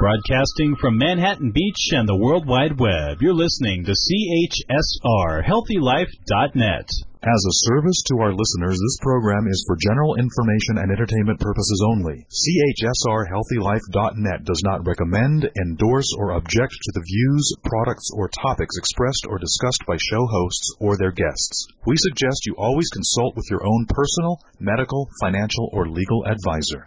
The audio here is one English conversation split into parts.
Broadcasting from Manhattan Beach and the World Wide Web, you're listening to CHSR, HealthyLife.net. As a service to our listeners, this program is for general information and entertainment purposes only. CHSR HealthyLife.net does not recommend, endorse, or object to the views, products, or topics expressed or discussed by show hosts or their guests. We suggest you always consult with your own personal, medical, financial, or legal advisor.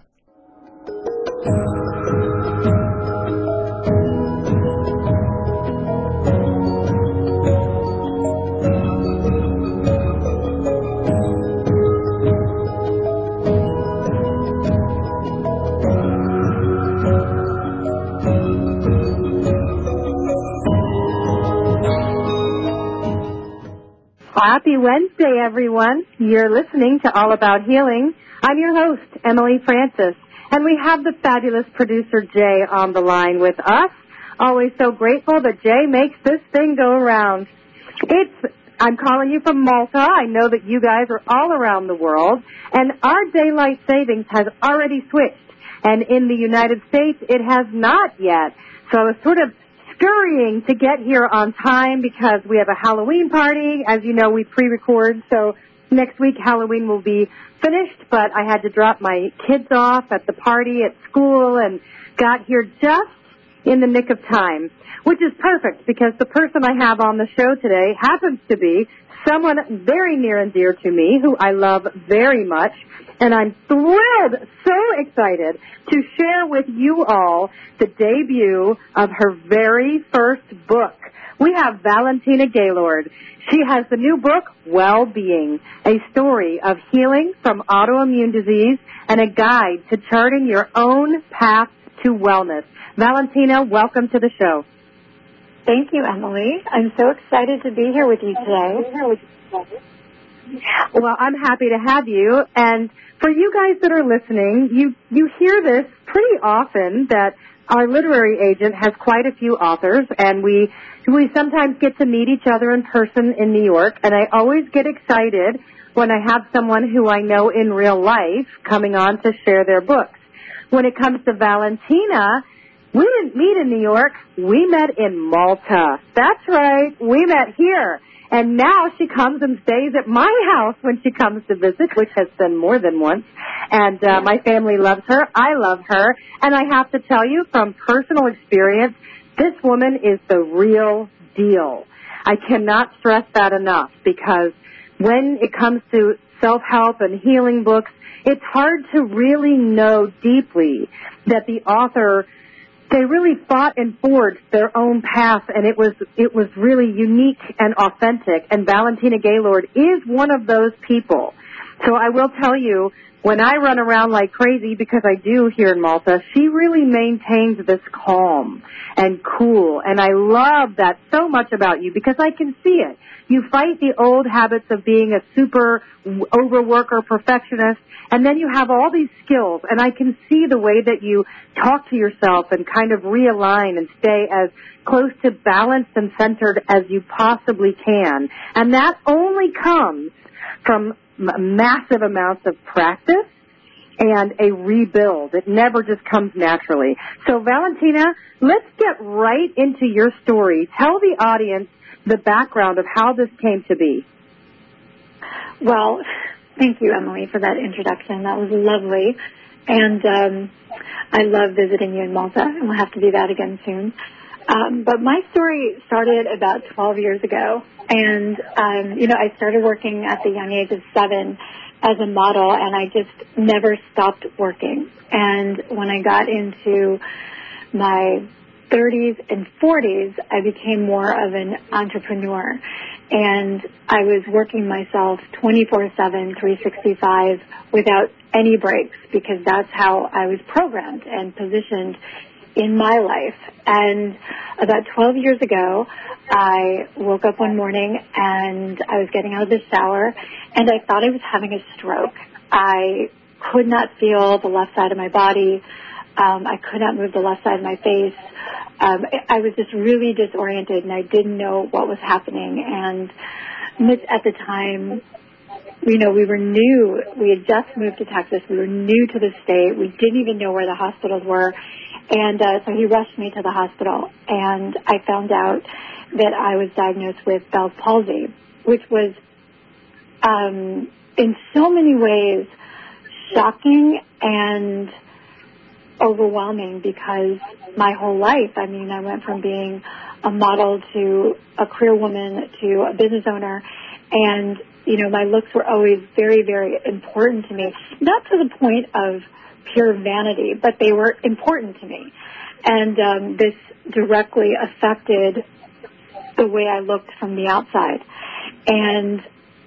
Happy Wednesday, everyone. You're listening to All About Healing. I'm your host, Emily Francis, and we have the fabulous producer, Jay, on the line with us. Always so grateful that Jay makes this thing go around. I'm calling you from Malta. I know that you guys are all around the world, and our daylight savings has already switched, and in the United States, it has not yet. So it's sort of scurrying to get here on time because we have a Halloween party. As you know, we pre-record, so next week Halloween will be finished, but I had to drop my kids off at the party at school and got here just in the nick of time, which is perfect because the person I have on the show today happens to be someone very near and dear to me who I love very much, and I'm thrilled, so excited to share with you all the debut of her very first book. We have Valentina Gaylord. She has the new book, Well-Being, a story of healing from autoimmune disease and a guide to charting your own path to wellness. Valentina, welcome to the show. Thank you, Emily. I'm so excited to be here with you today. Well, I'm happy to have you. And for you guys that are listening, you hear this pretty often that our literary agent has quite a few authors, and we sometimes get to meet each other in person in New York, and I always get excited when I have someone who I know in real life coming on to share their books. When it comes to Valentina, we didn't meet in New York. We met in Malta. That's right. We met here. And now she comes and stays at my house when she comes to visit, which has been more than once. And my family loves her. I love her. And I have to tell you from personal experience, this woman is the real deal. I cannot stress that enough because when it comes to self-help and healing books, it's hard to really know deeply that the author, they really fought and forged their own path, and it was really unique and authentic, and Valentina Gaylord is one of those people. So I will tell you, when I run around like crazy, because I do here in Malta, she really maintains this calm and cool, and I love that so much about you because I can see it. You fight the old habits of being a super overworker perfectionist, and then you have all these skills, and I can see the way that you talk to yourself and kind of realign and stay as close to balanced and centered as you possibly can. And that only comes from massive amounts of practice and a rebuild. It never just comes naturally. So, Valentina, let's get right into your story. Tell the audience the background of how this came to be. Well, thank you, Emily, for that introduction. That was lovely. And I love visiting you in Malta, and we'll have to do that again soon. But my story started about 12 years ago. And, I started working at the young age of 7 as a model, and I just never stopped working. And when I got into my 30s and 40s, I became more of an entrepreneur. And I was working myself 24/7, 365 without any breaks because that's how I was programmed and positioned in my life. And about 12 years ago, I woke up one morning and I was getting out of the shower and I thought I was having a stroke. I could not feel the left side of my body. I could not move the left side of my face. I was just really disoriented and I didn't know what was happening. And Mitch at the time we were new. We had just moved to Texas. We were new to the state. We didn't even know where the hospitals were. And so he rushed me to the hospital, and I found out that I was diagnosed with Bell's palsy, which was in so many ways shocking and overwhelming, because my whole life, I went from being a model to a career woman to a business owner, and my looks were always very, very important to me, not to the point of pure vanity, but they were important to me. And this directly affected the way I looked from the outside. And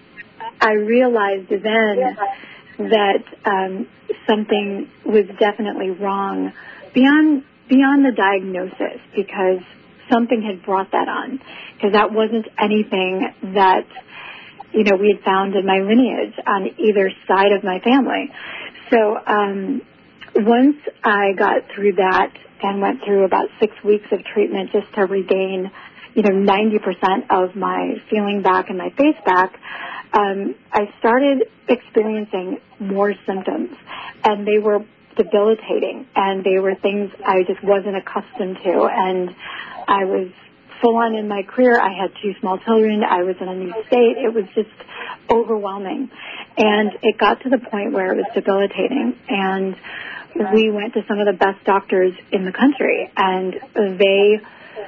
I realized then that something was definitely wrong beyond the diagnosis, because something had brought that on, because that wasn't anything that we had found in my lineage on either side of my family. So once I got through that and went through about 6 weeks of treatment just to regain 90% of my feeling back and my face back, I started experiencing more symptoms, and they were debilitating, and they were things I just wasn't accustomed to, and I was full on in my career. I had 2 small children. I was in a new state. It was just overwhelming, and it got to the point where it was debilitating, and we went to some of the best doctors in the country, and they,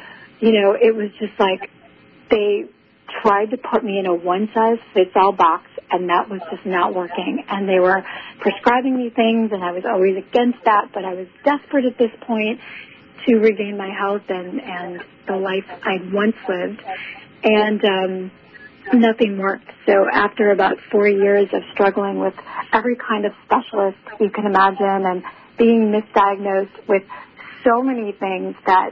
it was just like they tried to put me in a one-size-fits-all box, and that was just not working. And they were prescribing me things, and I was always against that, but I was desperate at this point to regain my health and the life I'd once lived. And nothing worked. So after about 4 years of struggling with every kind of specialist you can imagine and being misdiagnosed with so many things that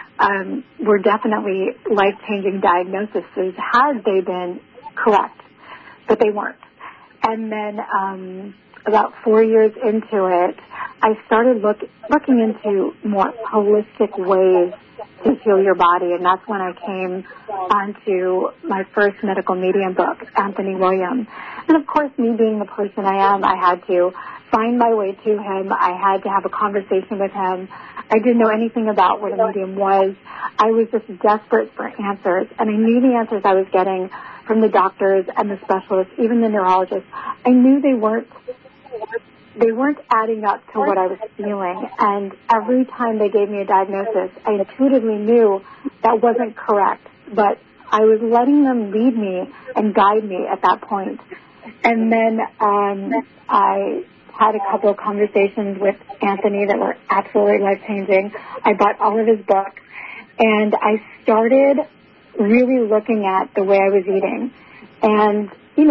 were definitely life-changing diagnoses had they been correct, but they weren't. And then about 4 years into it, I started looking into more holistic ways to heal your body, and that's when I came onto my first medical medium book, Anthony William. And of course, me being the person I am, I had to find my way to him. I had to have a conversation with him. I didn't know anything about what a medium was. I was just desperate for answers, and I knew the answers I was getting from the doctors and the specialists, even the neurologists. I knew they weren't adding up to what I was feeling, and every time they gave me a diagnosis, I intuitively knew that wasn't correct, but I was letting them lead me and guide me at that point. And then I had a couple of conversations with Anthony that were absolutely life-changing. I bought all of his books, and I started really looking at the way I was eating. And,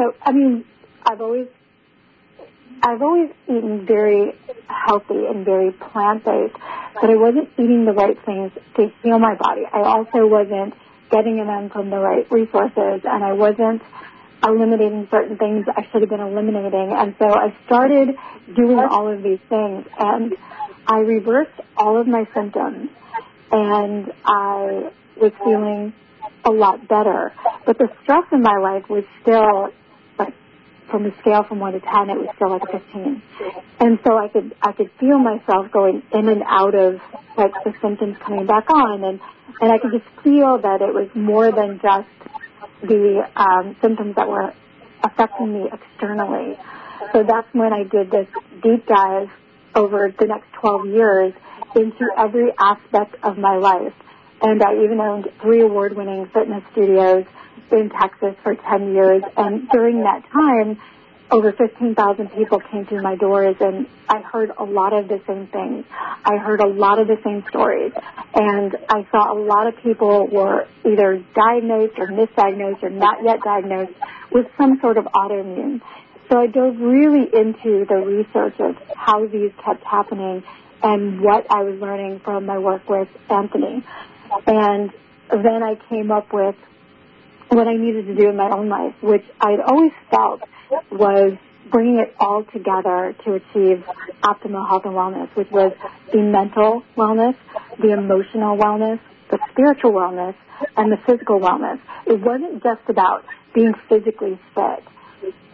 I've always eaten very healthy and very plant-based, but I wasn't eating the right things to heal my body. I also wasn't getting them from the right resources, and I wasn't eliminating certain things I should have been eliminating. And so I started doing all of these things, and I reversed all of my symptoms, and I was feeling a lot better. But the stress in my life was still, like, from a scale from 1 to 10, it was still like a 15. And so I could feel myself going in and out of, like, the symptoms coming back on, and I could just feel that it was more than just the symptoms that were affecting me externally. So that's when I did this deep dive over the next 12 years into every aspect of my life. And I even owned 3 award-winning fitness studios in Texas for 10 years. And during that time, over 15,000 people came through my doors, and I heard a lot of the same things. I heard a lot of the same stories. And I saw a lot of people were either diagnosed or misdiagnosed or not yet diagnosed with some sort of autoimmune. So I dove really into the research of how these kept happening and what I was learning from my work with Anthony. And then I came up with what I needed to do in my own life, which I'd always felt was bringing it all together to achieve optimal health and wellness, which was the mental wellness, the emotional wellness, the spiritual wellness, and the physical wellness. It wasn't just about being physically fit.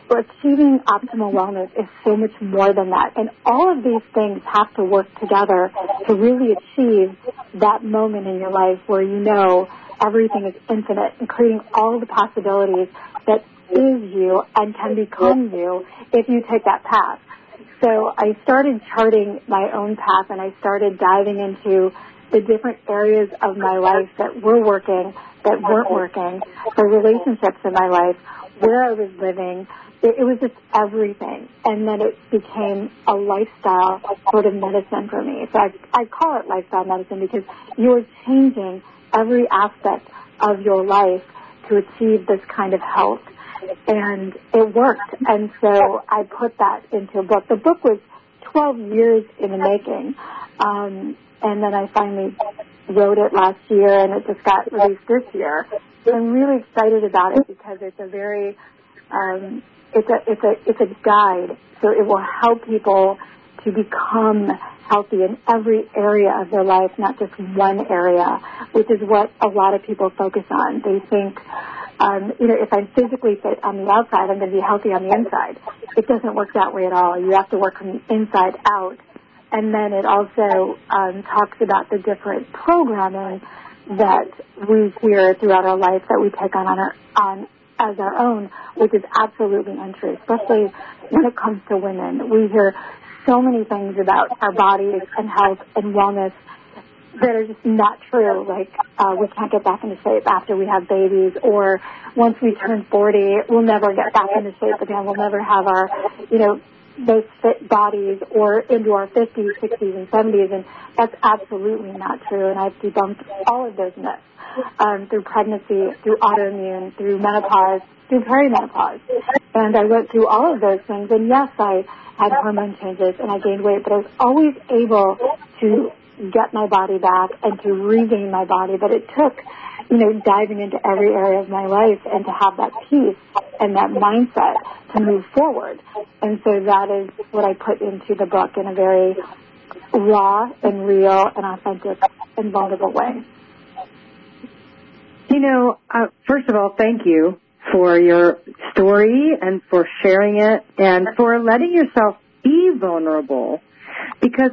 achieving optimal wellness is so much more than that. And all of these things have to work together to really achieve that moment in your life where you know everything is infinite and creating all of the possibilities that is you and can become you if you take that path. So I started charting my own path, and I started diving into the different areas of my life that were working, that weren't working, the relationships in my life, where I was living. It was just everything. And then it became a lifestyle sort of medicine for me. So I call it lifestyle medicine because you're changing every aspect of your life to achieve this kind of health. And it worked. And so I put that into a book. The book was 12 years in the making. And then I finally wrote it last year, and it just got released this year. So I'm really excited about it because it's a very, it's a guide. So it will help people to become healthy in every area of their life, not just one area, which is what a lot of people focus on. They think, if I'm physically fit on the outside, I'm going to be healthy on the inside. It doesn't work that way at all. You have to work from the inside out. And then it also talks about the different programming that we hear throughout our life that we take on as our own, which is absolutely untrue, especially when it comes to women. We hear so many things about our bodies and health and wellness that are just not true, like we can't get back into shape after we have babies, or once we turn 40, we'll never get back into shape again. We'll never have our, those fit bodies, or into our 50s, 60s, and 70s, and that's absolutely not true, and I've debunked all of those myths through pregnancy, through autoimmune, through menopause, through perimenopause, and I went through all of those things, and yes, I had hormone changes, and I gained weight, but I was always able to get my body back and to regain my body, but it took, diving into every area of my life and to have that peace and that mindset to move forward. And so that is what I put into the book in a very raw and real and authentic and vulnerable way. First of all, thank you for your story and for sharing it and for letting yourself be vulnerable, because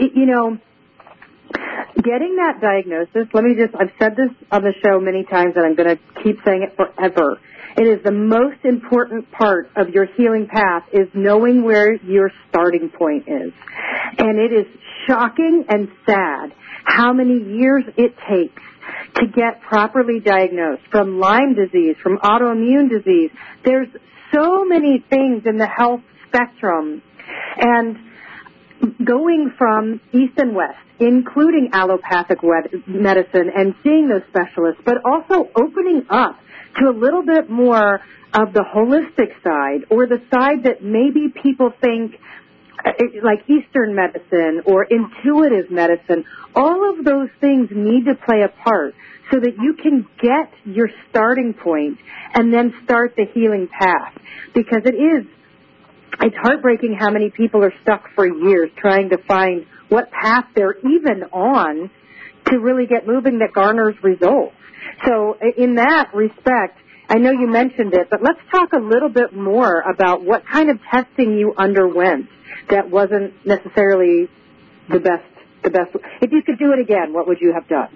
getting that diagnosis, I've said this on the show many times, and I'm going to keep saying it forever. It is the most important part of your healing path, is knowing where your starting point is. And it is shocking and sad how many years it takes to get properly diagnosed, from Lyme disease, from autoimmune disease. There's so many things in the health spectrum. And going from east and west, including allopathic medicine and seeing those specialists, but also opening up to a little bit more of the holistic side, or the side that maybe people think like Eastern medicine or intuitive medicine. All of those things need to play a part so that you can get your starting point and then start the healing path, because it's heartbreaking how many people are stuck for years trying to find what path they're even on to really get moving that garners results. So in that respect, I know you mentioned it, but let's talk a little bit more about what kind of testing you underwent that wasn't necessarily the best. If you could do it again, what would you have done?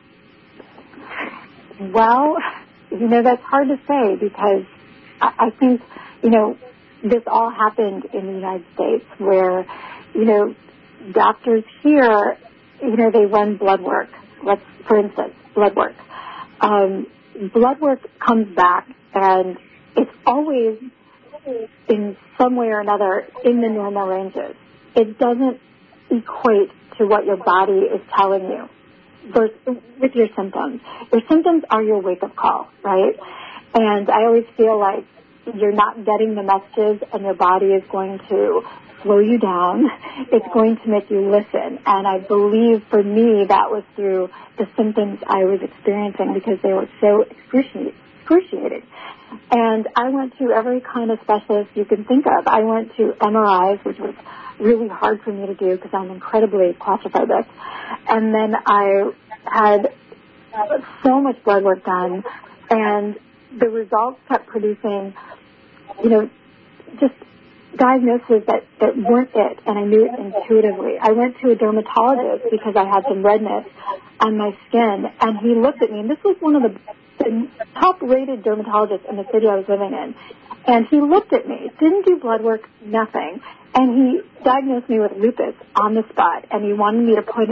Well, that's hard to say, because I think, this all happened in the United States where, doctors here, they run blood work. For instance, blood work. Blood work comes back, and it's always in some way or another in the normal ranges. It doesn't equate to what your body is telling you with your symptoms. Your symptoms are your wake-up call, right? And I always feel like you're not getting the messages, and your body is going to slow you down. It's going to make you listen. And I believe for me that was through the symptoms I was experiencing, because they were so excruciating. And I went to every kind of specialist you can think of. I went to MRIs, which was really hard for me to do because I'm incredibly claustrophobic. And then I had so much blood work done, and the results kept producing, just diagnoses that weren't it, and I knew it intuitively. I went to a dermatologist because I had some redness on my skin, and he looked at me, and this was one of the top-rated dermatologists in the city I was living in, and he looked at me, didn't do blood work, nothing, and he diagnosed me with lupus on the spot, and he wanted to put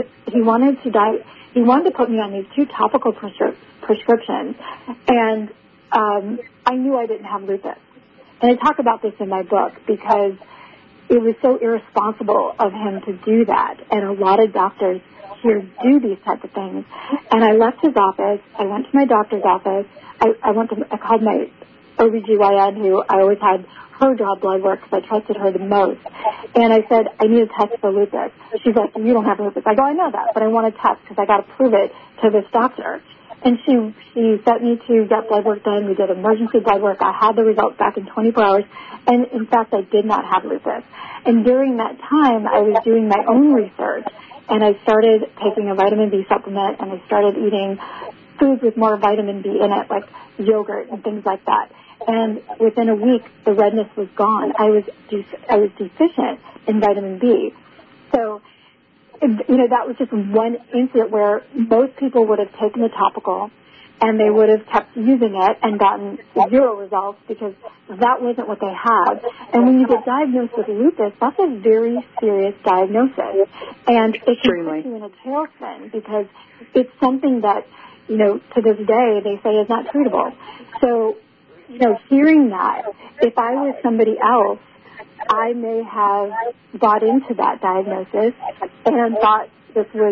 me on these 2 topical prescriptions, and I knew I didn't have lupus. And I talk about this in my book because it was so irresponsible of him to do that. And a lot of doctors here do these types of things. And I left his office. I went to my doctor's office. I called my OBGYN, who I always had her draw blood work because I trusted her the most. And I said, I need a test for lupus. She's like, you don't have lupus. I go, I know that, but I want a test because I got to prove it to this doctor. And she sent me to get blood work done. We did emergency blood work. I had the results back in 24 hours. And, in fact, I did not have lupus. And during that time, I was doing my own research. And I started taking a vitamin B supplement, and I started eating foods with more vitamin B in it, like yogurt and things like that. And within a week, the redness was gone. I was deficient in vitamin B. So, that was just one incident where most people would have taken the topical and they would have kept using it and gotten 0 results because that wasn't what they had. And when you get diagnosed with lupus, that's a very serious diagnosis. And it can put you in a tailspin because it's something that, to this day they say is not treatable. So, hearing that, if I was somebody else, I may have bought into that diagnosis and thought this was,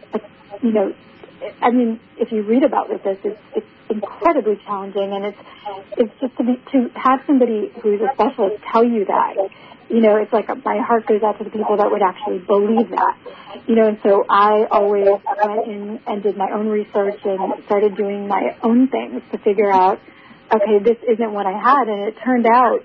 if you read about lupus, it's incredibly challenging, and it's just to have somebody who's a specialist tell you that, it's like my heart goes out to the people that would actually believe that, and so I always went in and did my own research and started doing my own things to figure out, okay, this isn't what I had, and it turned out,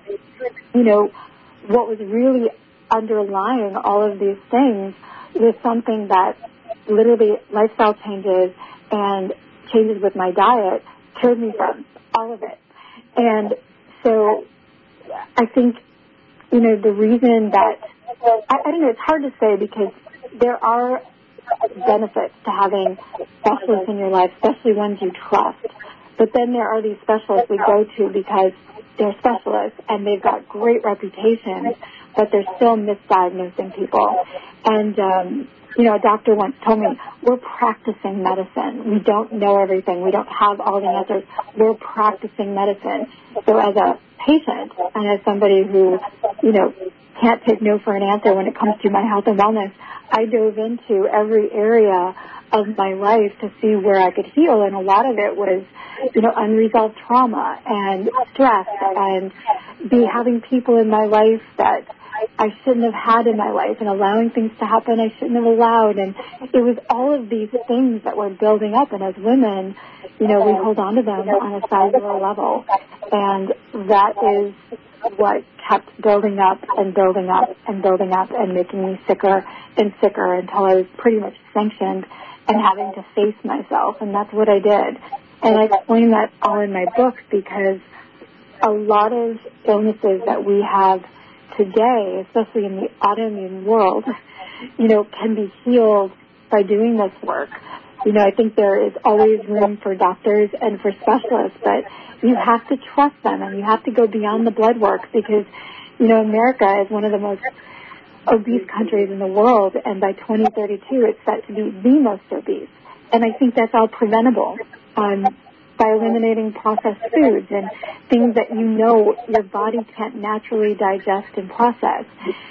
what was really underlying all of these things was something that literally lifestyle changes and changes with my diet cured me from, all of it. And so I think, the reason that, I don't know, it's hard to say because there are benefits to having specialists in your life, especially ones you trust. But then there are these specialists we go to because they're specialists and they've got great reputations, but they're still misdiagnosing people. And, a doctor once told me, we're practicing medicine. We don't know everything. We don't have all the answers. We're practicing medicine. So as a patient and as somebody who, can't take no for an answer when it comes to my health and wellness, I dove into every area of my life to see where I could heal, and a lot of it was, unresolved trauma and stress and having people in my life that I shouldn't have had in my life and allowing things to happen I shouldn't have allowed, and it was all of these things that were building up, and as women, we hold on to them on a cellular level, and that is what kept building up and building up and building up and making me sicker and sicker until I was pretty much sanctioned and having to face myself, and that's what I did. And I explain that all in my book because a lot of illnesses that we have today, especially in the autoimmune world, can be healed by doing this work. I think there is always room for doctors and for specialists, but you have to trust them and you have to go beyond the blood work because, America is one of the most obese countries in the world, and by 2032 it's set to be the most obese. And I think that's all preventable by eliminating processed foods and things that your body can't naturally digest and process.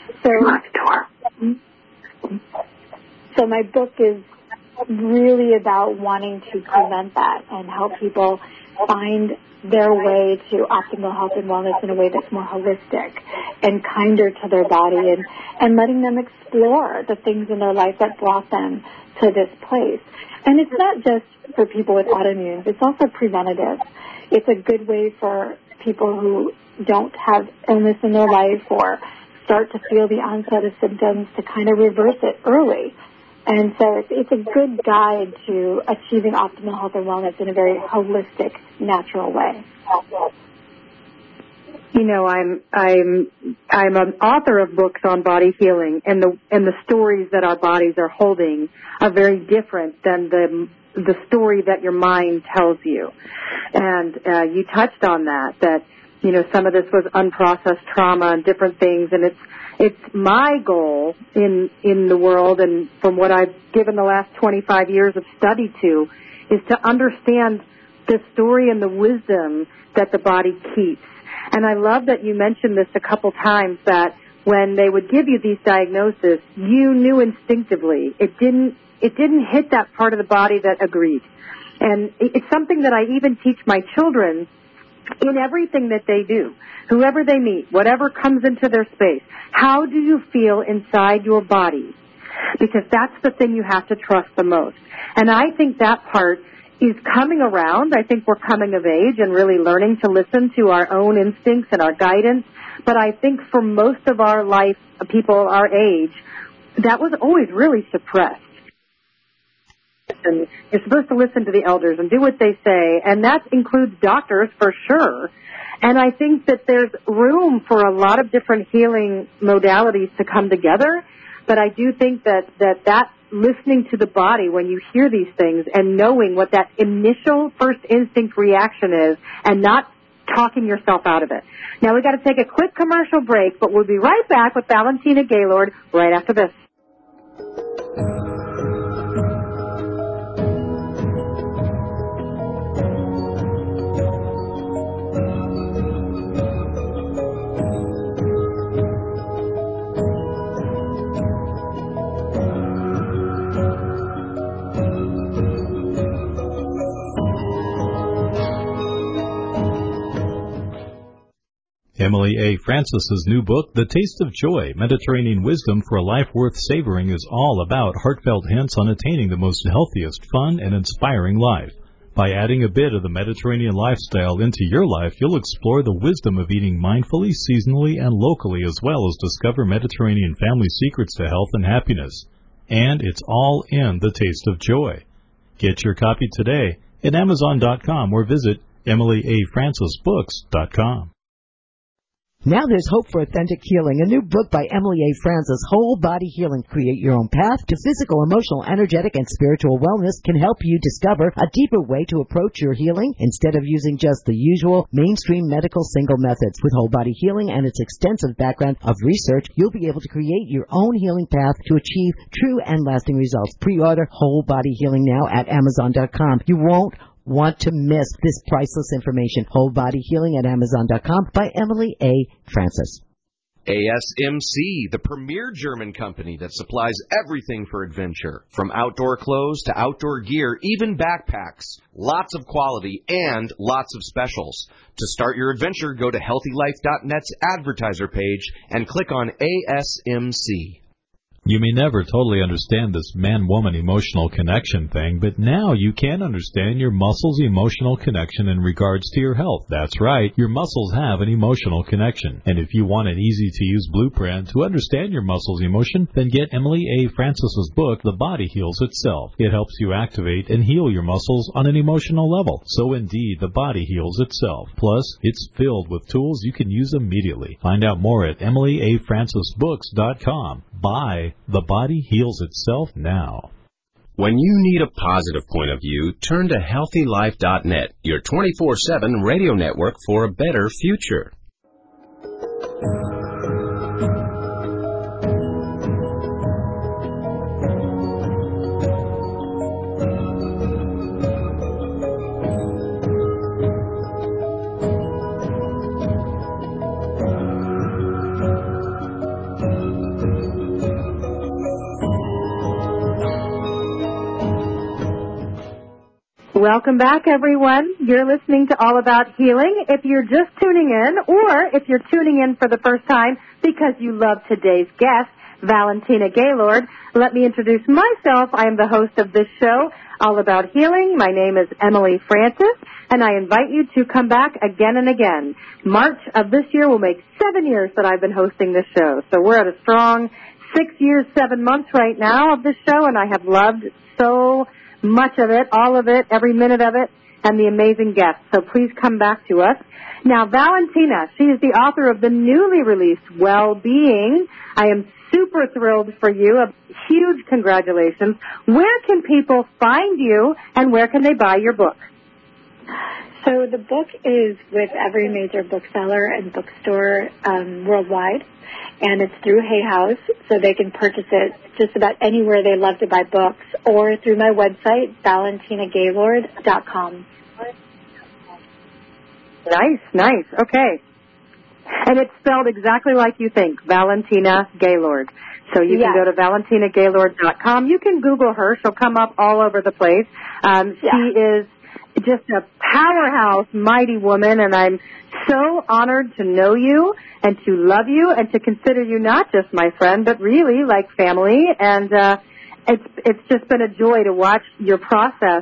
So my book is really about wanting to prevent that and help people find their way to optimal health and wellness in a way that's more holistic and kinder to their body, and letting them explore the things in their life that brought them to this place. And it's not just for people with autoimmune, it's also preventative. It's a good way for people who don't have illness in their life or start to feel the onset of symptoms to kind of reverse it early. And so it's a good guide to achieving optimal health and wellness in a very holistic, natural way. You know, I'm an author of books on body healing, and the stories that our bodies are holding are very different than the story that your mind tells you. And you touched on that you know, some of this was unprocessed trauma and different things, and it's my goal in the world, and from what I've given the last 25 years of study to, is to understand the story and the wisdom that the body keeps. And I love that you mentioned this a couple times, that when they would give you these diagnoses, you knew instinctively. It didn't hit that part of the body that agreed. And it's something that I even teach my children in everything that they do. Whoever they meet, whatever comes into their space, how do you feel inside your body? Because that's the thing you have to trust the most. And I think that part is coming around. I think we're coming of age and really learning to listen to our own instincts and our guidance. But I think for most of our life, people our age, that was always really suppressed. And you're supposed to listen to the elders and do what they say, and that includes doctors for sure. And I think that there's room for a lot of different healing modalities to come together, but I do think that listening to the body when you hear these things and knowing what that initial first instinct reaction is and not talking yourself out of it. Now we've got to take a quick commercial break, but we'll be right back with Valentina Gaylord right after this. Emily A. Francis's new book, The Taste of Joy, Mediterranean Wisdom for a Life Worth Savoring, is all about heartfelt hints on attaining the most healthiest, fun, and inspiring life. By adding a bit of the Mediterranean lifestyle into your life, you'll explore the wisdom of eating mindfully, seasonally, and locally, as well as discover Mediterranean family secrets to health and happiness. And it's all in The Taste of Joy. Get your copy today at Amazon.com or visit EmilyAFrancisBooks.com. Now there's hope for authentic healing. A new book by Emily A. Francis, Whole Body Healing, Create Your Own Path to Physical, Emotional, Energetic, and Spiritual Wellness, can help you discover a deeper way to approach your healing instead of using just the usual mainstream medical single methods. With Whole Body Healing and its extensive background of research, you'll be able to create your own healing path to achieve true and lasting results. Pre-order Whole Body Healing now at Amazon.com. You won't want to miss this priceless information. Whole Body Healing at Amazon.com by Emily A. Francis. ASMC, the premier German company that supplies everything for adventure, from outdoor clothes to outdoor gear, even backpacks. Lots of quality and lots of specials. To start your adventure, go to HealthyLife.net's advertiser page and click on ASMC. You may never totally understand this man-woman emotional connection thing, but now you can understand your muscles' emotional connection in regards to your health. That's right, your muscles have an emotional connection. And if you want an easy-to-use blueprint to understand your muscles' emotion, then get Emily A. Francis's book, The Body Heals Itself. It helps you activate and heal your muscles on an emotional level. So indeed, the body heals itself. Plus, it's filled with tools you can use immediately. Find out more at EmilyAFrancisBooks.com. Buy The Body Heals Itself now. When you need a positive point of view, turn to HealthyLife.net, your 24/7 radio network for a better future. Welcome back, everyone. You're listening to All About Healing. If you're just tuning in, or if you're tuning in for the first time because you love today's guest, Valentina Gaylord, let me introduce myself. I am the host of this show, All About Healing. My name is Emily Francis, and I invite you to come back again and again. March of this year will make 7 years that I've been hosting this show. So we're at a strong 6 years, 7 months right now of this show, and I have loved so much of it, all of it, every minute of it. and the amazing guests. So please come back to us. Now, Valentina, she is the author of the newly released Well-Being. I am super thrilled for you. A huge congratulations. Where can people find you, and where can they buy your book? So the book is with every major bookseller and bookstore worldwide, and it's through Hay House, so they can purchase it just about anywhere they love to buy books, or through my website, ValentinaGaylord.com. Nice. Okay. And it's spelled exactly like you think, Valentina Gaylord. So you can go to ValentinaGaylord.com. You can Google her. She'll come up all over the place. She is just a powerhouse, mighty woman, and I'm so honored to know you and to love you and to consider you not just my friend, but really like family. And it's just been a joy to watch your process.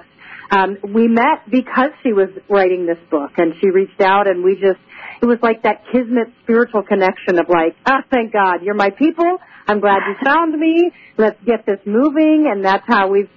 We met because she was writing this book, and she reached out, and it was like that kismet spiritual connection of like, thank God, you're my people. I'm glad you found me. Let's get this moving, and that's how we've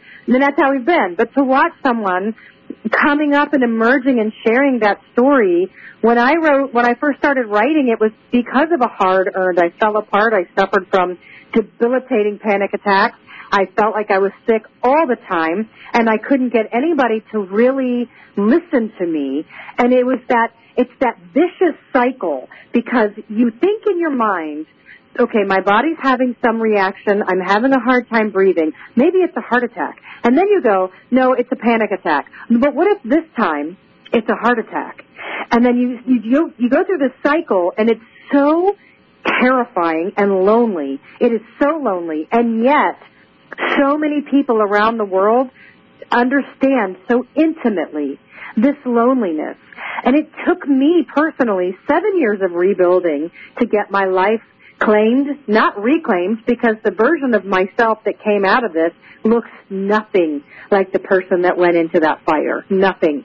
been. But to watch someone coming up and emerging and sharing that story, when I first started writing, it was because of a hard-earned. I fell apart. I suffered from debilitating panic attacks. I felt like I was sick all the time, and I couldn't get anybody to really listen to me. And it's that vicious cycle, because you think in your mind, okay, my body's having some reaction. I'm having a hard time breathing. Maybe it's a heart attack. And then you go, no, it's a panic attack. But what if this time it's a heart attack? And then you go through this cycle, and it's so terrifying and lonely. It is so lonely. And yet, so many people around the world understand so intimately this loneliness. And it took me personally 7 years of rebuilding to get my life claimed, not reclaimed, because the version of myself that came out of this looks nothing like the person that went into that fire. Nothing.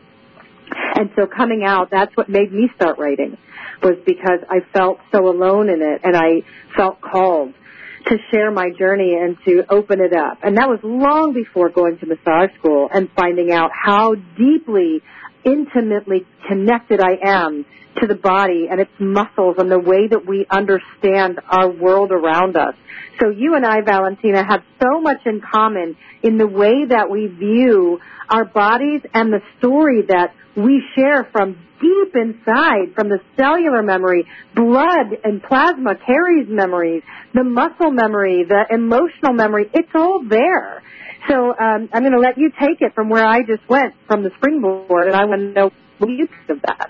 And so coming out, that's what made me start writing, was because I felt so alone in it, and I felt called to share my journey and to open it up. And that was long before going to massage school and finding out how deeply, intimately connected I am to the body and its muscles and the way that we understand our world around us. So you and I, Valentina, have so much in common in the way that we view our bodies and the story that we share from deep inside, from the cellular memory. Blood and plasma carries memories, the muscle memory, the emotional memory. It's all there. So I'm going to let you take it from where I just went, from the springboard, and I want to know what you think of that.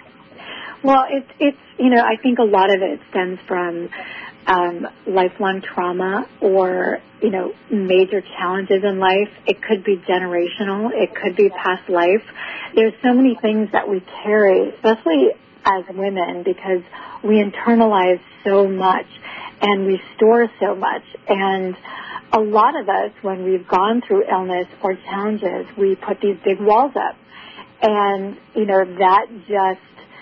Well, it's I think a lot of it stems from lifelong trauma or, major challenges in life. It could be generational. It could be past life. There's so many things that we carry, especially as women, because we internalize so much and we store so much. And a lot of us, when we've gone through illness or challenges, we put these big walls up. And, that just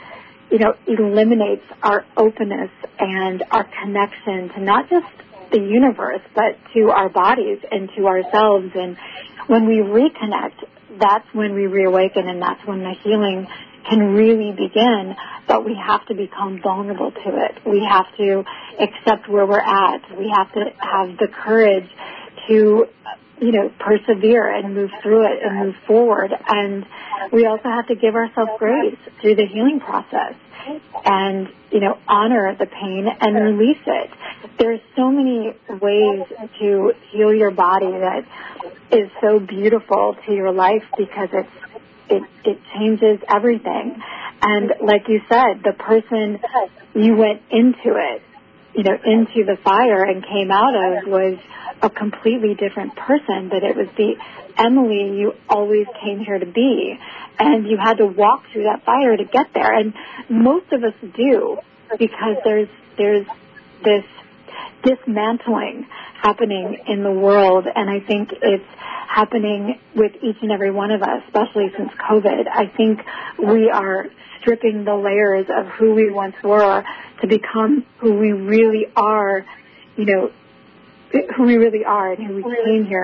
eliminates our openness and our connection to not just the universe, but to our bodies and to ourselves. And when we reconnect, that's when we reawaken, and that's when the healing can really begin. But we have to become vulnerable to it. We have to accept where we're at. We have to have the courage to persevere and move through it and move forward. And we also have to give ourselves grace through the healing process and, honor the pain and release it. There's so many ways to heal your body that is so beautiful to your life, because it changes everything. And like you said, the person you went into it, into the fire and came out of was a completely different person, but it was the Emily you always came here to be. And you had to walk through that fire to get there. And most of us do, because there's this dismantling happening in the world, and I think it's happening with each and every one of us, especially since COVID. I think we are stripping the layers of who we once were to become who we really are, who we really are and who we came here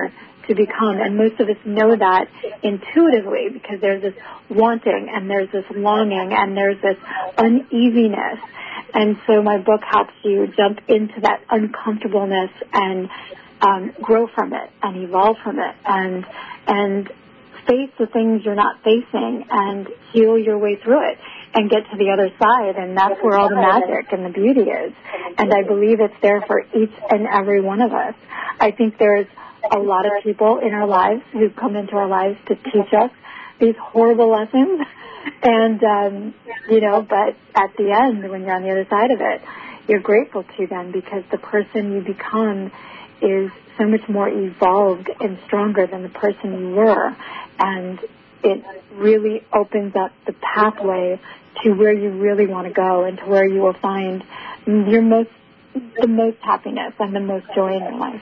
to become. And most of us know that intuitively because there's this wanting and there's this longing and there's this uneasiness. And so my book helps you jump into that uncomfortableness and grow from it and evolve from it and face the things you're not facing and heal your way through it and get to the other side. And that's where all the magic and the beauty is. And I believe it's there for each and every one of us. I think there's a lot of people in our lives who come into our lives to teach us these horrible lessons. And, but at the end, when you're on the other side of it, you're grateful to them because the person you become is so much more evolved and stronger than the person you were. And it really opens up the pathway to where you really want to go and to where you will find the most happiness and the most joy in your life.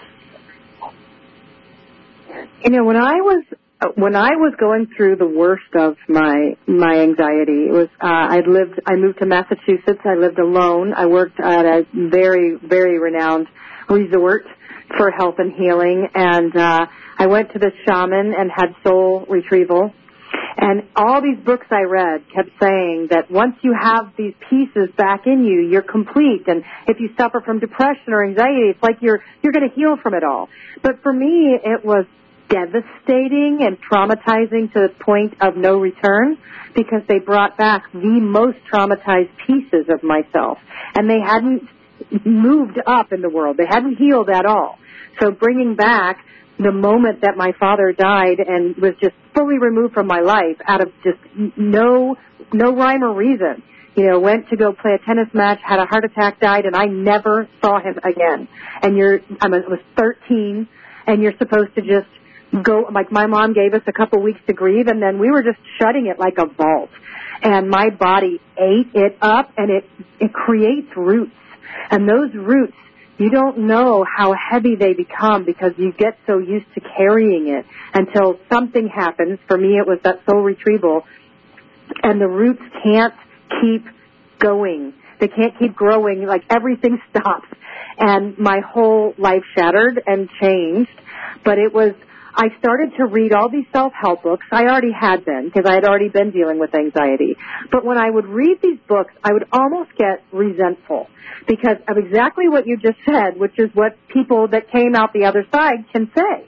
When I was going through the worst of my anxiety, it was I moved to Massachusetts. I lived alone. I worked at a very, very renowned resort for health and healing, and I went to the shaman and had soul retrieval. And all these books I read kept saying that once you have these pieces back in you, you're complete. And if you suffer from depression or anxiety, it's like you're going to heal from it all. But for me, it was devastating and traumatizing to the point of no return because they brought back the most traumatized pieces of myself. And they hadn't moved up in the world. They hadn't healed at all. So bringing back the moment that my father died and was just fully removed from my life out of just no rhyme or reason. Went to go play a tennis match, had a heart attack, died, and I never saw him again. And I was 13, and you're supposed to just go, like my mom gave us a couple weeks to grieve, and then we were just shutting it like a vault. And my body ate it up, and it creates roots. And those roots, you don't know how heavy they become because you get so used to carrying it until something happens. For me, it was that soul retrieval. And the roots can't keep going. They can't keep growing. Like everything stops. And my whole life shattered and changed. But I started to read all these self-help books. I already had been because I had already been dealing with anxiety. But when I would read these books, I would almost get resentful because of exactly what you just said, which is what people that came out the other side can say.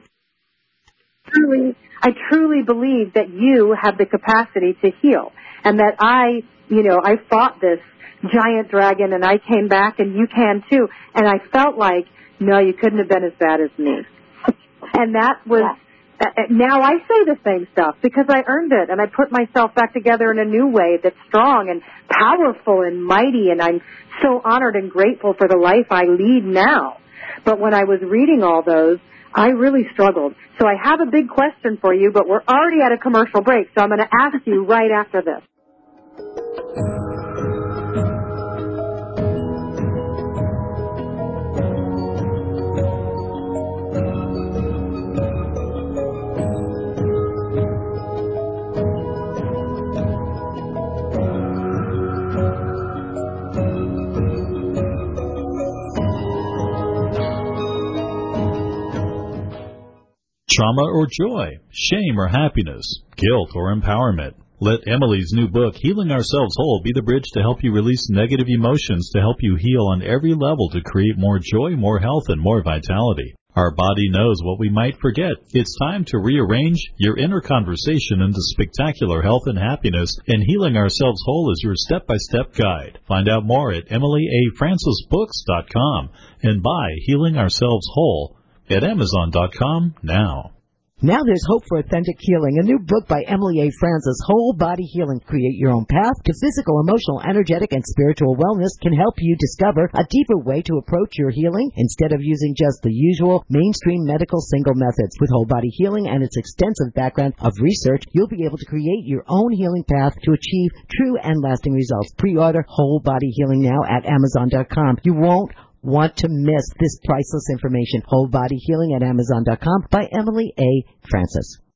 I truly believe that you have the capacity to heal and that I fought this giant dragon and I came back and you can too. And I felt like, no, you couldn't have been as bad as me. And that was, now I say the same stuff because I earned it and I put myself back together in a new way that's strong and powerful and mighty, and I'm so honored and grateful for the life I lead now. But when I was reading all those, I really struggled. So I have a big question for you, but we're already at a commercial break, so I'm going to ask you right after this. Trauma or joy, shame or happiness, guilt or empowerment. Let Emily's new book, Healing Ourselves Whole, be the bridge to help you release negative emotions to help you heal on every level to create more joy, more health, and more vitality. Our body knows what we might forget. It's time to rearrange your inner conversation into spectacular health and happiness, and Healing Ourselves Whole is your step-by-step guide. Find out more at EmilyAFrancisBooks.com and buy Healing Ourselves Whole at Amazon.com now. Now there's hope for authentic healing. A new book by Emily A. Francis, Whole Body Healing, Create Your Own Path to Physical, Emotional, Energetic, and Spiritual Wellness, can help you discover a deeper way to approach your healing instead of using just the usual mainstream medical single methods. With Whole Body Healing and its extensive background of research, you'll be able to create your own healing path to achieve true and lasting results. Pre-order Whole Body Healing now at Amazon.com. You won't want to miss this priceless information. Whole Body Healing at Amazon.com by Emily A. Francis.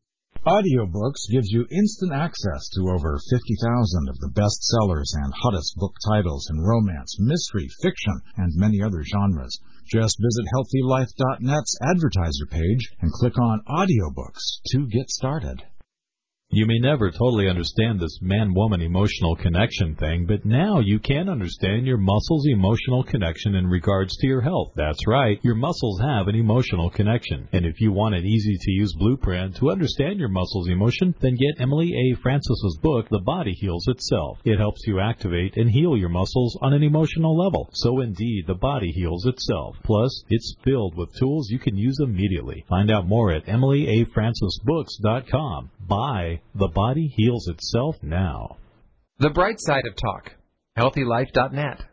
Audiobooks gives you instant access to over 50,000 of the best sellers and hottest book titles in romance, mystery, fiction, and many other genres. Just visit HealthyLife.net's advertiser page and click on Audiobooks to get started. You may never totally understand this man-woman emotional connection thing, but now you can understand your muscles' emotional connection in regards to your health. That's right, your muscles have an emotional connection. And if you want an easy-to-use blueprint to understand your muscles' emotion, then get Emily A. Francis's book, The Body Heals Itself. It helps you activate and heal your muscles on an emotional level. So indeed, The Body Heals Itself. Plus, it's filled with tools you can use immediately. Find out more at EmilyAFrancisBooks.com. Buy The Body Heals Itself now. The Bright Side of Talk. HealthyLife.net.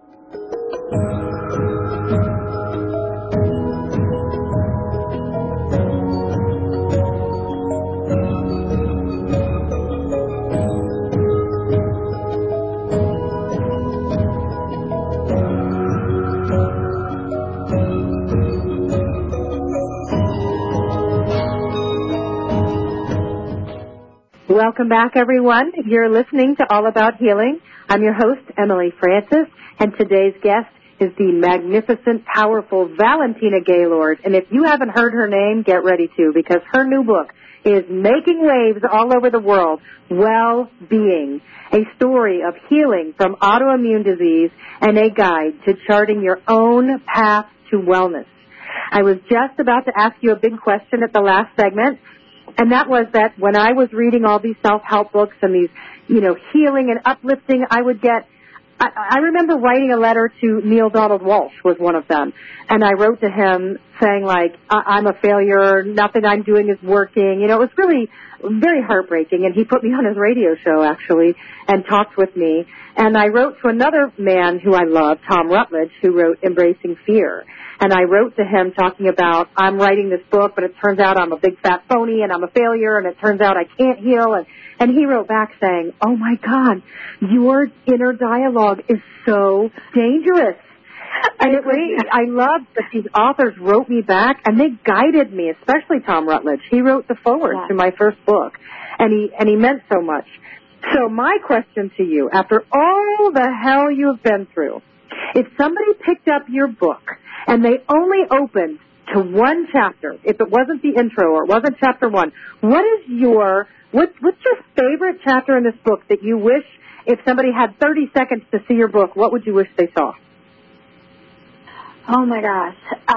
Welcome back, everyone. You're listening to All About Healing. I'm your host, Emily Francis, and today's guest is the magnificent, powerful Valentina Gaylord. And if you haven't heard her name, get ready to, because her new book is making waves all over the world, Well-Being, a story of healing from autoimmune disease and a guide to charting your own path to wellness. I was just about to ask you a big question at the last segment, and that was that when I was reading all these self-help books and these, healing and uplifting, I remember writing a letter to Neil Donald Walsh, was one of them. And I wrote to him saying, I'm a failure, nothing I'm doing is working. It was really very heartbreaking. And he put me on his radio show, actually, and talked with me. And I wrote to another man who I love, Tom Rutledge, who wrote Embracing Fear. And I wrote to him talking about, I'm writing this book, but it turns out I'm a big fat phony and I'm a failure, and it turns out I can't heal. And he wrote back saying, oh my God, your inner dialogue is so dangerous. And I loved that these authors wrote me back and they guided me, especially Tom Rutledge. He wrote the foreword to my first book, and he meant so much. So my question to you, after all the hell you've been through, if somebody picked up your book and they only opened to one chapter, if it wasn't the intro or it wasn't chapter one, what's your favorite chapter in this book that you wish, if somebody had 30 seconds to see your book, what would you wish they saw? Oh my gosh.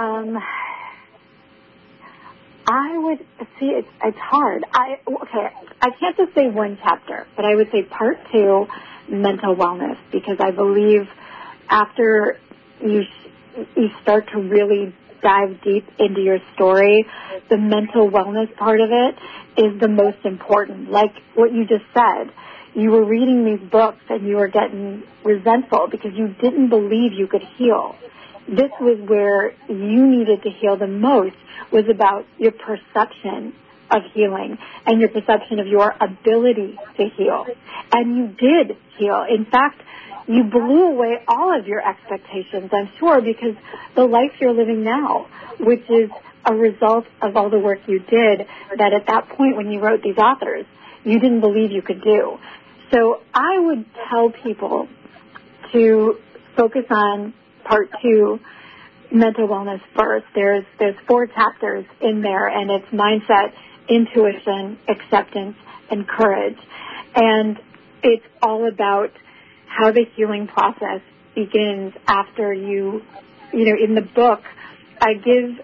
I would see it's hard. I can't just say one chapter, but I would say part 2, mental wellness, because I believe after you start to really dive deep into your story, the mental wellness part of it is the most important. Like what you just said, you were reading these books and you were getting resentful because you didn't believe you could heal. This was where you needed to heal the most, was about your perception of healing and your perception of your ability to heal. And you did heal. In fact, you blew away all of your expectations, I'm sure, because the life you're living now, which is a result of all the work you did, that at that point when you wrote these authors, you didn't believe you could do. So I would tell people to focus on part 2, mental wellness first. There's 4 chapters in there, and it's mindset, intuition, acceptance, and courage. And it's all about how the healing process begins after in the book, I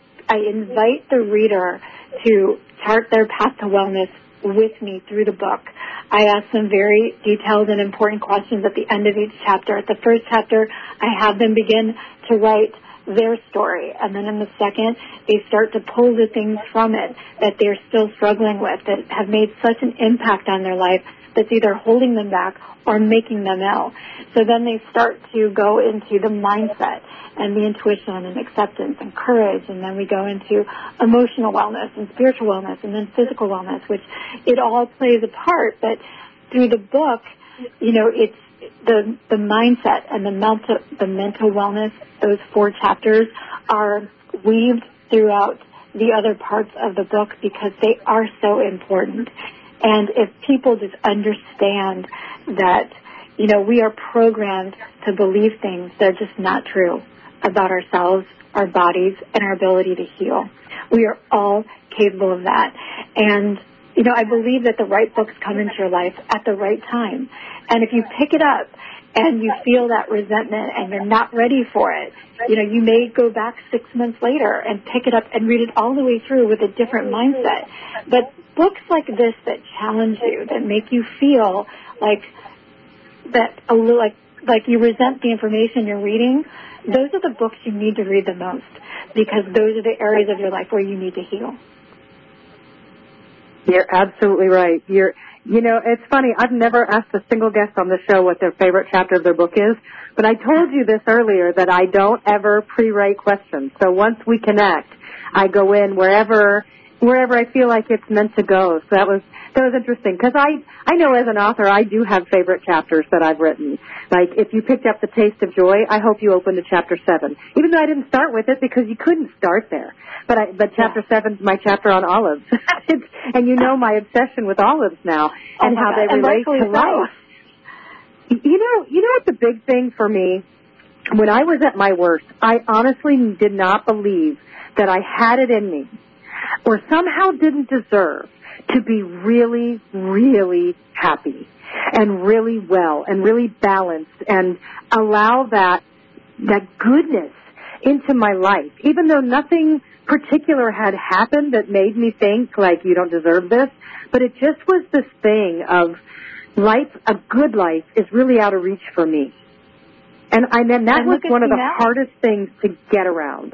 invite the reader to chart their path to wellness with me through the book. I ask them very detailed and important questions at the end of each chapter. At the first chapter, I have them begin to write their story, and then in the second, they start to pull the things from it that they're still struggling with, that have made such an impact on their life that's either holding them back or making them ill. So then they start to go into the mindset and the intuition and acceptance and courage, and then we go into emotional wellness and spiritual wellness and then physical wellness, which it all plays a part. But through the book, it's the mindset and the mental wellness. Those 4 chapters are weaved throughout the other parts of the book because they are so important. And if people just understand that, we are programmed to believe things that are just not true about ourselves, our bodies, and our ability to heal. We are all capable of that. And, I believe that the right books come into your life at the right time. And if you pick it up and you feel that resentment and you're not ready for it, you may go back 6 months later and pick it up and read it all the way through with a different mindset. But books like this that challenge you, that make you feel like that a little like you resent the information you're reading, those are the books you need to read the most, because those are the areas of your life where you need to heal. You're absolutely right. It's funny, I've never asked a single guest on the show what their favorite chapter of their book is, but I told you this earlier that I don't ever pre-write questions. So once we connect, I go in wherever I feel like it's meant to go. So that was interesting, because I know as an author I do have favorite chapters that I've written. Like if you picked up The Taste of Joy, I hope you opened to chapter 7, even though I didn't start with it because you couldn't start there. But chapter 7 is my chapter on olives, and my obsession with olives now and how they relate to life. You know what the big thing for me, when I was at my worst, I honestly did not believe that I had it in me, or somehow didn't deserve to be really, really happy and really well and really balanced and allow that goodness into my life, even though nothing particular had happened that made me think, like, you don't deserve this. But it just was this thing of life, a good life, is really out of reach for me. And that was one of the hardest things to get around.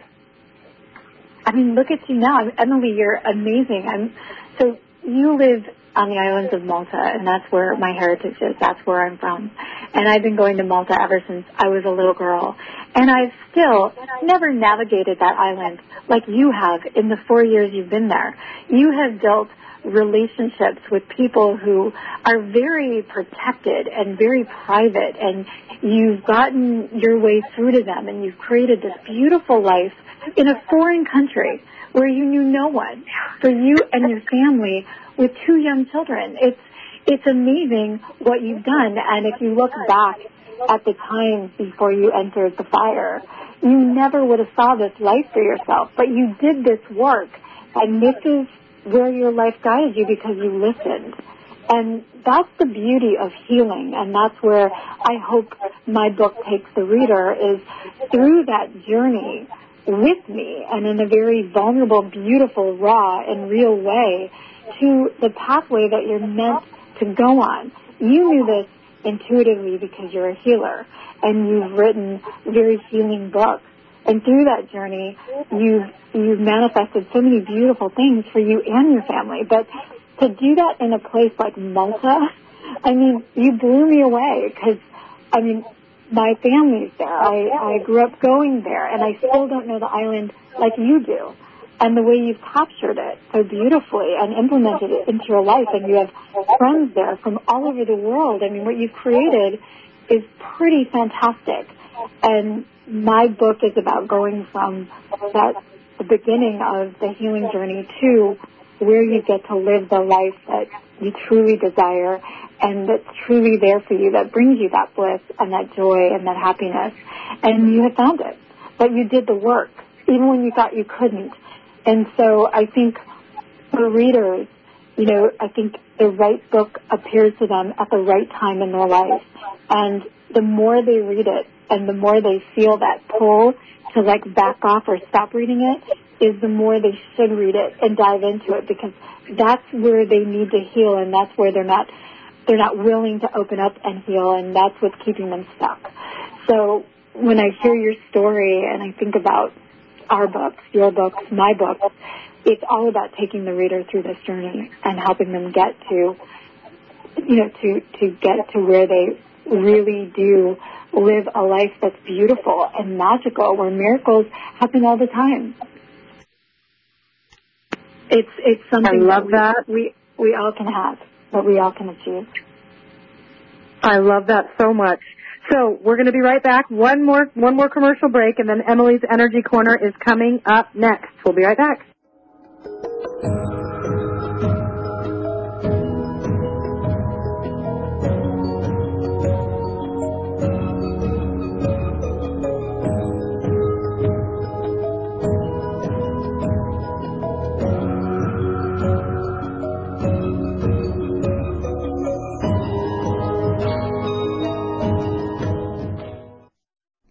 I mean, look at you now. Emily, you're amazing. So you live on the islands of Malta, and that's where my heritage is. That's where I'm from. And I've been going to Malta ever since I was a little girl. And I've still never navigated that island like you have in the 4 years you've been there. You have built relationships with people who are very protected and very private, and you've gotten your way through to them, and you've created this beautiful life in a foreign country where you knew no one, for you and your family with 2 young children. It's amazing what you've done. And if you look back at the time before you entered the fire, you never would have saw this life for yourself, but you did this work, and this is where your life guided you because you listened. And that's the beauty of healing, and that's where I hope my book takes the reader, is through that journey with me and in a very vulnerable, beautiful, raw, and real way to the pathway that you're meant to go on. You knew this intuitively because you're a healer, and you've written very healing books. And through that journey, you've manifested so many beautiful things for you and your family. But to do that in a place like Malta, I mean, you blew me away, because, I mean, my family's there. I grew up going there, and I still don't know the island like you do. And the way you've captured it so beautifully and implemented it into your life, and you have friends there from all over the world. I mean, what you've created is pretty fantastic. And my book is about going from the beginning of the healing journey to where you get to live the life that you truly desire and that's truly there for you, that brings you that bliss and that joy and that happiness. And you have found it. But you did the work, even when you thought you couldn't. And so I think for readers, I think the right book appears to them at the right time in their life. And the more they read it and the more they feel that pull to back off or stop reading it, is the more they should read it and dive into it, because that's where they need to heal, and that's where they're not willing to open up and heal, and that's what's keeping them stuck. So when I hear your story and I think about our books, your books, my books, it's all about taking the reader through this journey and helping them get to get to where they really do live a life that's beautiful and magical, where miracles happen all the time. It's something I love that we all can have, that we all can achieve. I love that so much. So we're going to be right back. One more commercial break, and then Emily's Energy Corner is coming up next. We'll be right back.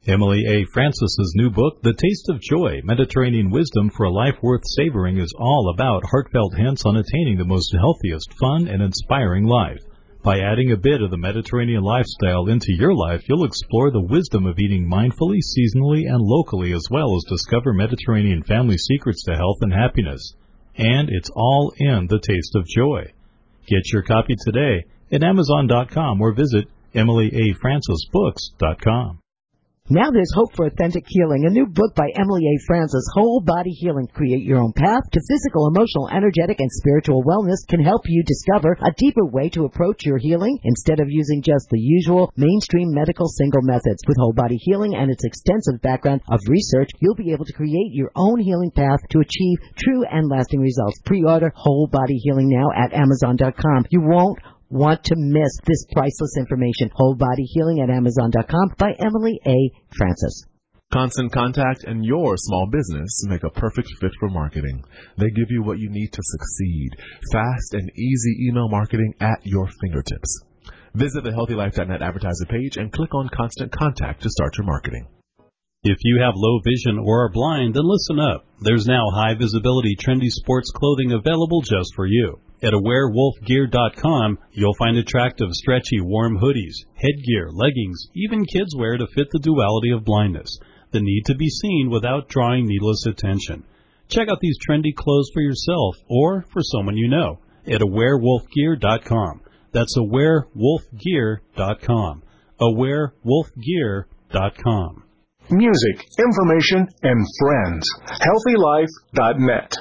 Emily A. Francis's new book, The Taste of Joy, Mediterranean Wisdom for a Life Worth Savoring, is all about heartfelt hints on attaining the most healthiest, fun, and inspiring life. By adding a bit of the Mediterranean lifestyle into your life, you'll explore the wisdom of eating mindfully, seasonally, and locally, as well as discover Mediterranean family secrets to health and happiness. And it's all in The Taste of Joy. Get your copy today at Amazon.com or visit EmilyAFrancisBooks.com. Now there's hope for authentic healing. A new book by Emily A. Francis, Whole Body Healing, Create Your Own Path to Physical, Emotional, Energetic, and Spiritual Wellness, can help you discover a deeper way to approach your healing instead of using just the usual mainstream medical single methods. With Whole Body Healing and its extensive background of research, you'll be able to create your own healing path to achieve true and lasting results. Pre-order Whole Body Healing now at Amazon.com. You won't want to miss this priceless information. Whole Body Healing at Amazon.com by Emily A. Francis. Constant Contact and your small business make a perfect fit for marketing. They give you what you need to succeed. Fast and easy email marketing at your fingertips. Visit the HealthyLife.net advertiser page and click on Constant Contact to start your marketing. If you have low vision or are blind, then listen up. There's now high-visibility, trendy sports clothing available just for you. At AwareWolfGear.com, you'll find attractive, stretchy, warm hoodies, headgear, leggings, even kids wear to fit the duality of blindness, the need to be seen without drawing needless attention. Check out these trendy clothes for yourself or for someone you know at AwareWolfGear.com. That's AwareWolfGear.com. AwareWolfGear.com. Music, information, and friends. HealthyLife.net.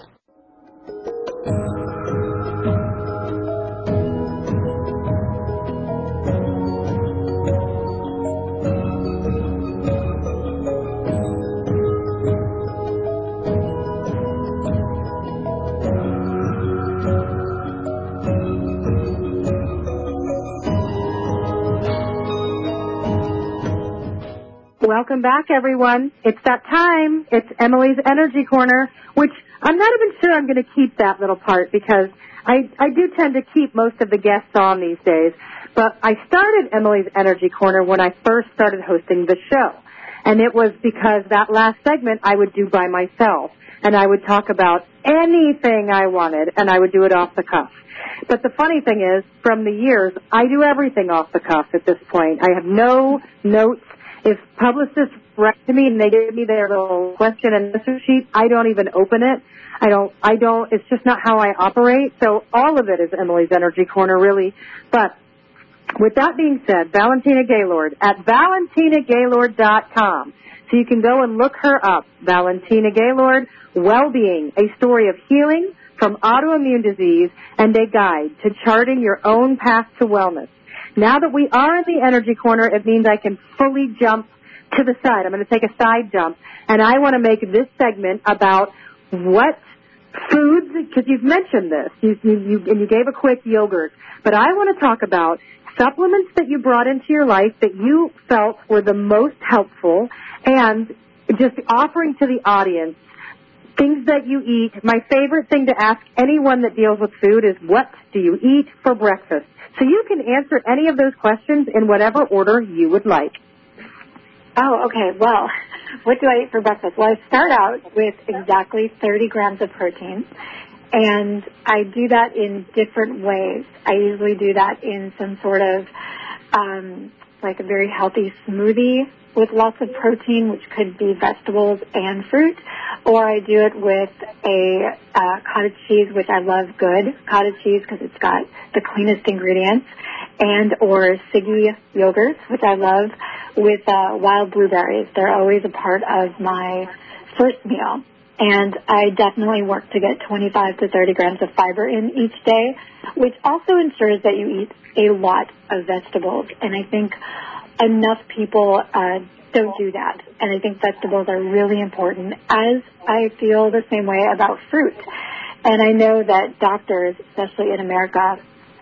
Welcome back, everyone. It's that time. It's Emily's Energy Corner, which I'm not even sure I'm going to keep that little part because I do tend to keep most of the guests on these days. But I started Emily's Energy Corner when I first started hosting the show. And it was because that last segment I would do by myself. And I would talk about anything I wanted, and I would do it off the cuff. But the funny thing is, from the years, I do everything off the cuff at this point. I have no notes. If publicists write to me and they give me their little question and answer sheet, I don't even open it. I don't, it's just not how I operate. So all of it is Emily's Energy Corner, really. But with that being said, Valentina Gaylord at ValentinaGaylord.com. So you can go and look her up. Valentina Gaylord, Wellbeing, a story of healing from autoimmune disease and a guide to charting your own path to wellness. Now that we are in the Energy Corner, it means I can fully jump to the side. I'm going to take a side jump, and I want to make this segment about what foods, because you've mentioned this, and you gave a quick yogurt, but I want to talk about supplements that you brought into your life that you felt were the most helpful, and just offering to the audience things that you eat. My favorite thing to ask anyone that deals with food is, what do you eat for breakfast? So you can answer any of those questions in whatever order you would like. Oh, okay. Well, what do I eat for breakfast? Well, I start out with exactly 30 grams of protein, and I do that in different ways. I usually do that in some sort of like a very healthy smoothie with lots of protein, which could be vegetables and fruit, or I do it with a cottage cheese, which I love good cottage cheese because it's got the cleanest ingredients, and or Siggy yogurts, which I love, with wild blueberries. They're always a part of my first meal. And I definitely work to get 25 to 30 grams of fiber in each day, which also ensures that you eat a lot of vegetables. And I think enough people don't do that. And I think vegetables are really important, as I feel the same way about fruit. And I know that doctors, especially in America,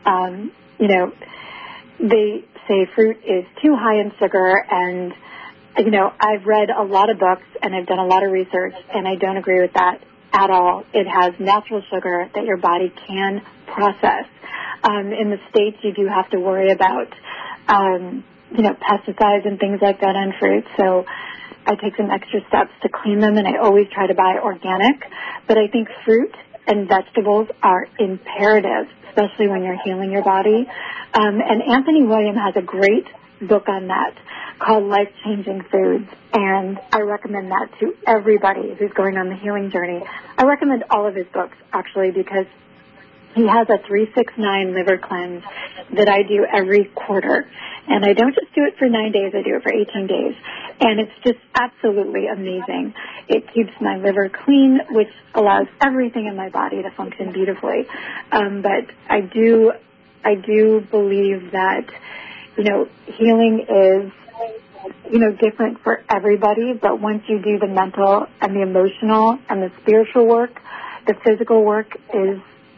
they say fruit is too high in sugar, and I've read a lot of books and I've done a lot of research, and I don't agree with that at all. It has natural sugar that your body can process. In the States, you do have to worry about pesticides and things like that on fruit. So I take some extra steps to clean them, and I always try to buy organic. But I think fruit and vegetables are imperative, especially when you're healing your body. And Anthony William has a great book on that called Life-Changing Foods, and I recommend that to everybody who's going on the healing journey. I recommend all of his books, actually, because he has a 3-6-9 liver cleanse that I do every quarter. And I don't just do it for 9 days, I do it for 18 days. And it's just absolutely amazing. It keeps my liver clean, which allows everything in my body to function beautifully. But I do believe that, healing is, different for everybody. But once you do the mental and the emotional and the spiritual work, the physical work is,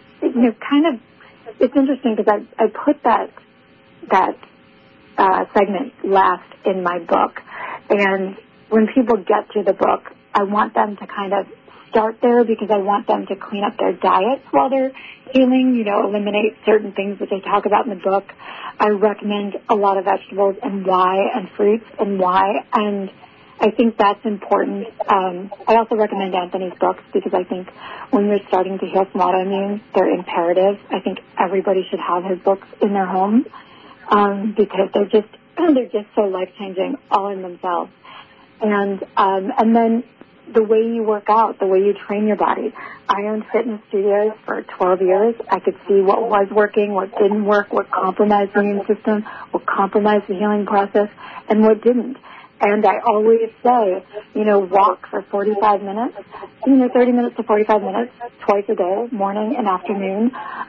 it's interesting because I put that segment last in my book. And when people get to the book, I want them to kind of start there because I want them to clean up their diets while they're healing, eliminate certain things that they talk about in the book. I recommend a lot of vegetables and why, and fruits and why, and I think that's important. I also recommend Anthony's books because I think when you're starting to heal from autoimmune, they're imperative. I think everybody should have his books in their home because they're just so life-changing all in themselves. And then the way you work out, the way you train your body. I owned fitness studios for 12 years. I could see what was working, what didn't work, what compromised the immune system, what compromised the healing process, and what didn't. And I always say, walk for 45 minutes, 30 minutes to 45 minutes twice a day, morning and afternoon.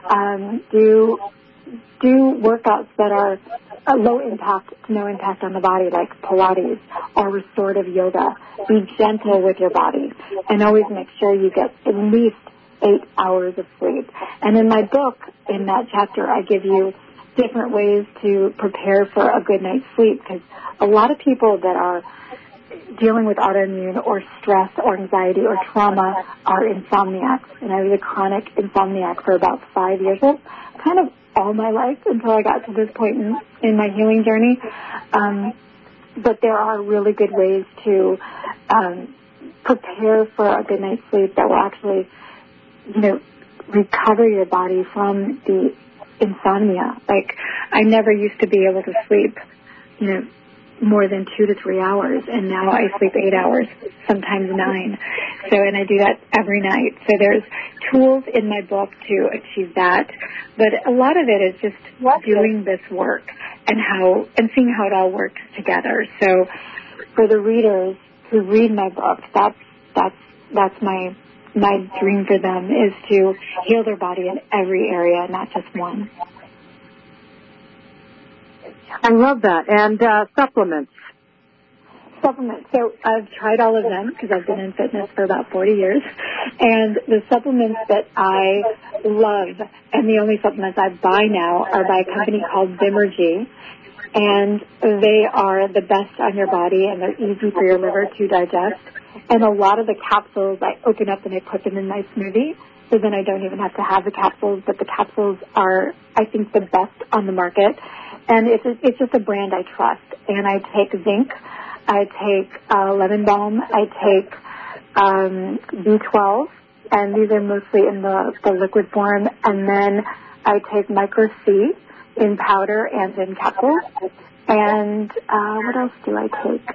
Do workouts that are low impact to no impact on the body, like Pilates or restorative yoga. Be gentle with your body and always make sure you get at least 8 hours of sleep. And in my book, in that chapter, I give you different ways to prepare for a good night's sleep because a lot of people that are dealing with autoimmune or stress or anxiety or trauma are insomniacs. And I was a chronic insomniac for about 5 years, kind of all my life until I got to this point in my healing journey. But there are really good ways to prepare for a good night's sleep that will actually, recover your body from the insomnia. Like, I never used to be able to sleep, more than 2 to 3 hours, and now I sleep 8 hours, sometimes 9. And I do that every night. So there's tools in my book to achieve that, but a lot of it is just doing this work and seeing how it all works together. So for the readers who read my book, that's my dream for them, is to heal their body in every area, not just one. I love that. And supplements. So I've tried all of them because I've been in fitness for about 40 years. And the supplements that I love, and the only supplements I buy now, are by a company called Bimergy. And they are the best on your body, and they're easy for your liver to digest. And a lot of the capsules, I open up and I put them in my smoothie. So then I don't even have to have the capsules. But the capsules are, I think, the best on the market. And it's just a brand I trust. And I take zinc, I take lemon balm, I take B12, and these are mostly in the liquid form. And then I take Micro C in powder and in capsules. And what else do I take?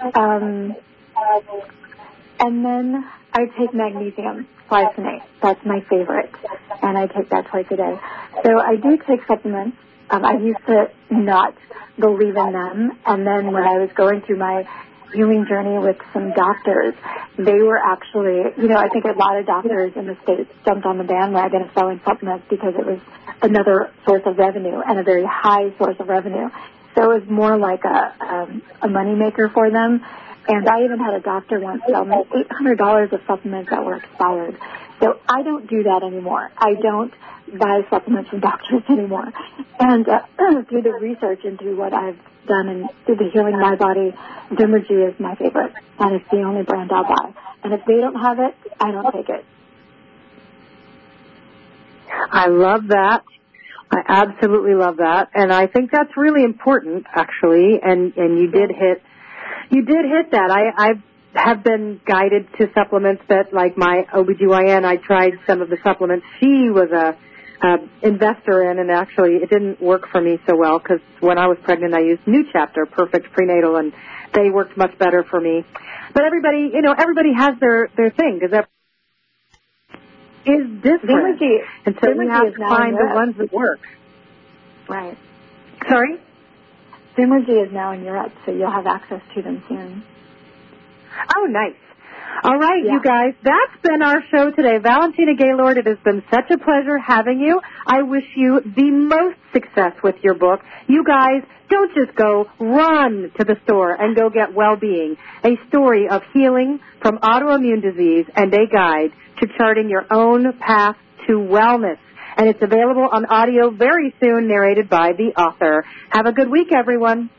And then I take magnesium glycinate. That's my favorite. And I take that twice a day. So I do take supplements. I used to not believe in them, and then when I was going through my healing journey with some doctors, they were actually, I think a lot of doctors in the States jumped on the bandwagon of selling supplements because it was another source of revenue and a very high source of revenue. So it was more like a moneymaker for them. And I even had a doctor once sell me $800 of supplements that were expired. So I don't do that anymore. I don't buy supplements from doctors anymore. And through the research into what I've done and through the Healing My Body, Bimergy is my favorite. And it's the only brand I'll buy. And if they don't have it, I don't take it. I love that. I absolutely love that, and I think that's really important, actually. And you did hit that. I have been guided to supplements that, like my OBGYN, I tried some of the supplements she was a investor in, and actually it didn't work for me so well because when I was pregnant I used New Chapter Perfect Prenatal, and they worked much better for me. But everybody has their thing, because that is different, and so we have to find the ones that work. Right. Sorry? Zoomergy is now in Europe, so you'll have access to them soon. Oh, nice. All right, you guys, that's been our show today. Valentina Gaylord, it has been such a pleasure having you. I wish you the most success with your book. You guys, don't just go, run to the store and go get Well-Being, a story of healing from autoimmune disease and a guide to charting your own path to wellness. And it's available on audio very soon, narrated by the author. Have a good week, everyone.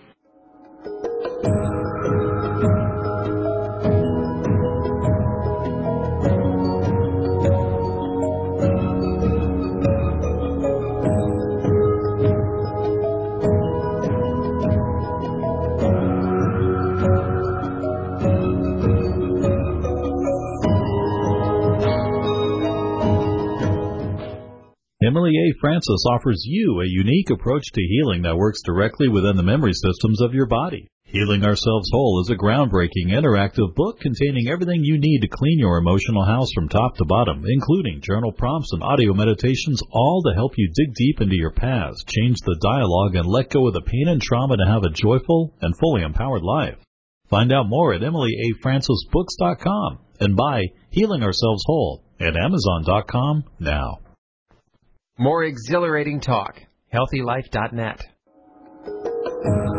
Emily A. Francis offers you a unique approach to healing that works directly within the memory systems of your body. Healing Ourselves Whole is a groundbreaking interactive book containing everything you need to clean your emotional house from top to bottom, including journal prompts and audio meditations, all to help you dig deep into your past, change the dialogue, and let go of the pain and trauma to have a joyful and fully empowered life. Find out more at EmilyAFrancisBooks.com and buy Healing Ourselves Whole at Amazon.com now. More exhilarating talk. HealthyLife.net.